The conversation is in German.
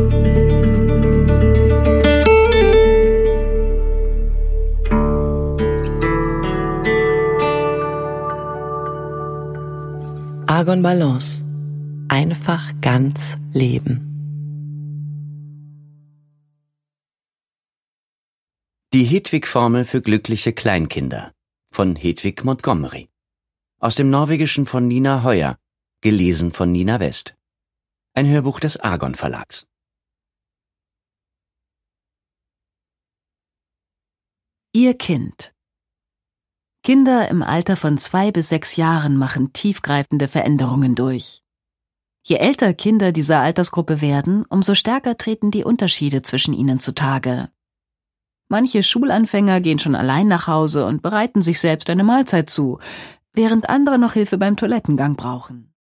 Argon Balance. Einfach ganz leben. Die Hedwig-Formel für glückliche Kleinkinder von Hedwig Montgomery. Aus dem Norwegischen von Nina Hoyer, gelesen von Nina West. Ein Hörbuch des Argon Verlags. Ihr Kind. Kinder im Alter von 2 bis 6 Jahren machen tiefgreifende Veränderungen durch. Je älter Kinder dieser Altersgruppe werden, umso stärker treten die Unterschiede zwischen ihnen zutage. Manche Schulanfänger gehen schon allein nach Hause und bereiten sich selbst eine Mahlzeit zu, während andere noch Hilfe beim Toilettengang brauchen.